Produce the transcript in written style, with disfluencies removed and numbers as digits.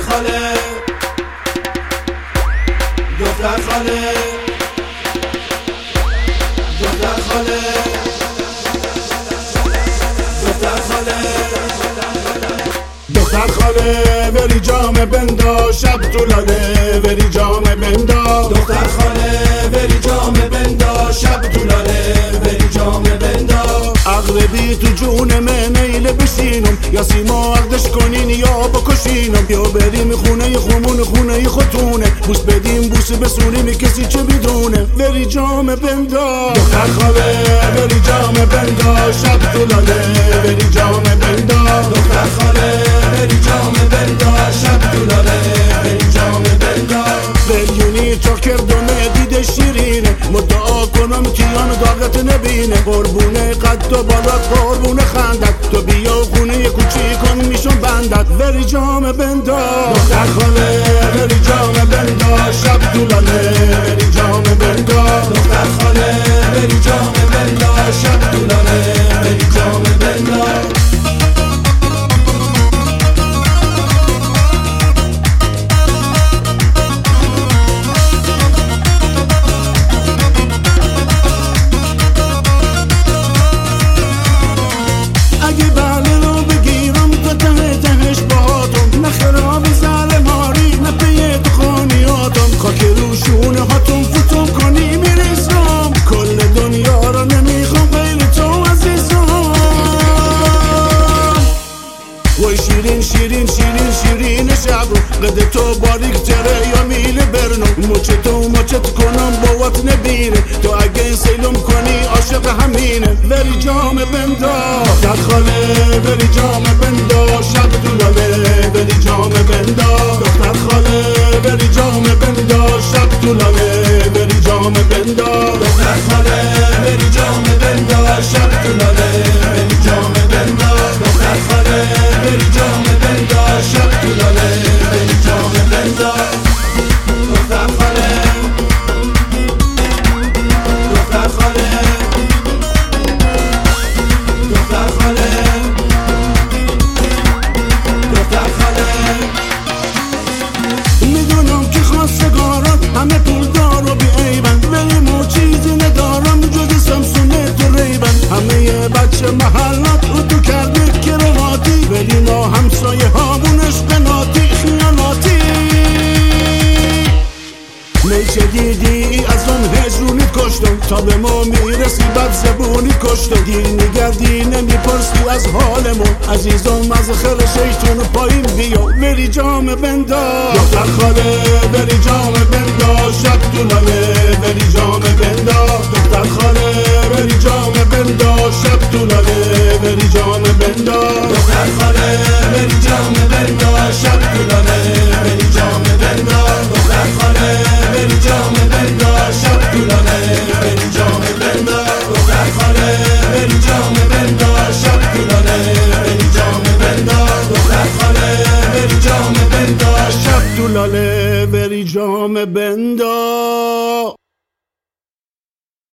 خاله دختر خاله دختر خاله دختر خاله دختر خاله بری جام بندا شب تو لاله بری جام بندا دختر خاله بری جام بندا شب تو لاله بری جام بندا اغربی تو جون من نیله بشینم یا سیما عقدش کنین یا بکشینم یا بریم خونه خمون خونه خطونه بوس بدیم بوس بسونیم کسی چه بدونه بری جام بندا دختر خاله بری جام بندا شب تو لاله بری جام بندا دختر خاله بری جام بندا شب تو لاله بری جام بندا بریونی چاکر دونه دیده شیرینه مدعا کنم کیان داغت نبینه قربونه قد و بالات قربونه خندت تو بیا خونه کوچیکم میشم بندت بری جام بندا دختر خاله بری جام بندا شب تو لاله بری جام بندا دختر خاله بری جام بندا شب تو لاله بری جام بندا شیرین شیرین شیرین شیرین شب قد تو باریک تره یا میل برنو مچت و مچت کنم بوات نبیره تو اگه سیلم کنی عاشق همینه بری جام بندا دختر خاله بری جام بندا شب تو لاله بری جام بندا دختر خاله بری جام بندا شب تو لاله بری جام بندا دختر خاله بری جام بندا شب تو لاله بری جام بندا دختر خاله بری جام بندا شب تو لاله بری جام بندا دختر خاله دختر خاله دختر خاله دختر خاله میدونم که خواستگارات همه پولدار و بیعیبن ولی مو چیزی ندارم جز سمسونه تو ریبن همه بچه محلات رو تو کرده کرواتی ولی ما همسایه هامونش قناتی خیاناتی میشه دیدی از اون هجرونیت کشتم تا به ما میرسی بد زبونیت کشتم دیر میگردی نمیپرسی از حالمون عزیزم از خیر شیطون پایین بیا بری جام بندا دختر خاله بری جام بندا شب تو لاله بری جام بندا دختر خاله بری جام بندا شب تو لاله بری جام بندا دختر خاله بری جام بندا شب تو لاله بری جام بندا دختر خاله بری جام بندا شب تو لاله بری جام بندا دختر خاله بری جام بندا شب تو لاله بری جام بندا دختر خاله بری جام بندا شب تو لاله بری جام بندا